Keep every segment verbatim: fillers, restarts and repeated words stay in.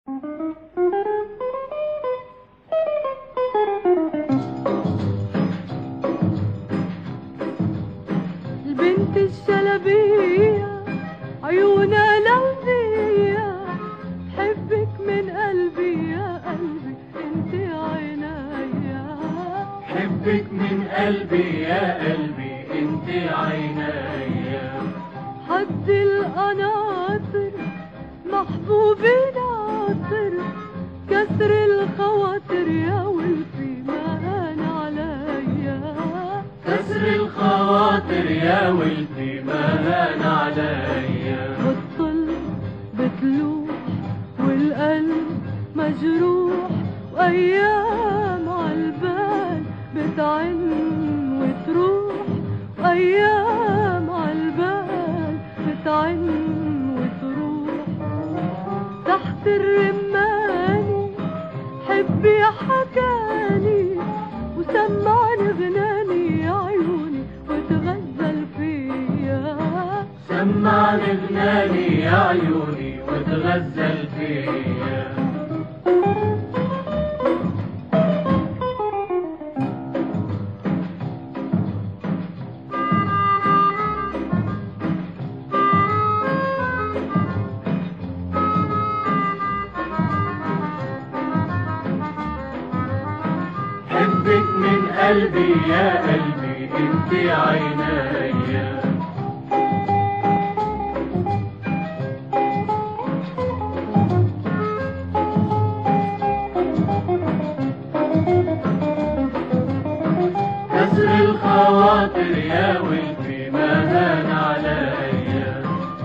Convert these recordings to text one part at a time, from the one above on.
البنت الشلبية عيونها لوزية، حبك من قلبي يا قلبي انت عينيا، حبك من قلبي يا قلبي انت عينيا. حد القناطر محبوبي ناصر، كسر الخواطر يا ولفي مهان عليا، كسر الخواطر يا ولدي مهان عليا. بتطل بتلوح والقلب مجروح، وايام عالبال بتعن وتروح، وايام عالبال بتعن وتروح. تحت الرماني حبي حكاني، وسمعني غناني يا عيوني وتغزل فيا، سمعني غناني يا عيوني وتغزل فيا. حبك من قلبي يا قلبي انت عينيا. كسر الخواطر يا ولدي مهان عليا،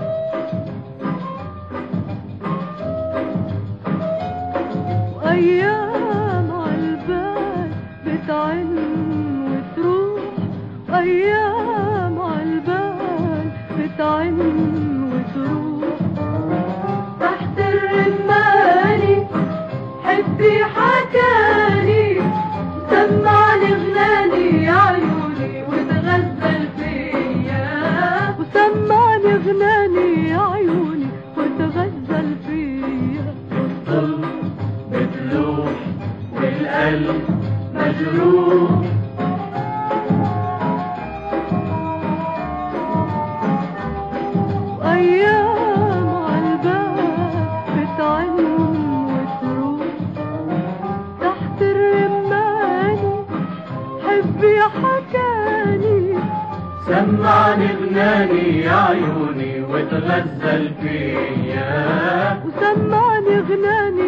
وايام عالبال بتعن وتروح، وايام عالبال بتعن وتروح. تحت الرماني حبي حكاني، وسمعني غناني يا عيوني وتغزل فيا، وسمعني غناني يا عيوني وتغزل فيا. بتطل بتلوح والقلب مجروح، وايام عالبال بتعن وتروح. تحت الرماني حبي حكاني، سمعني غناني يا عيوني وتغزل فيا، وسمعني غناني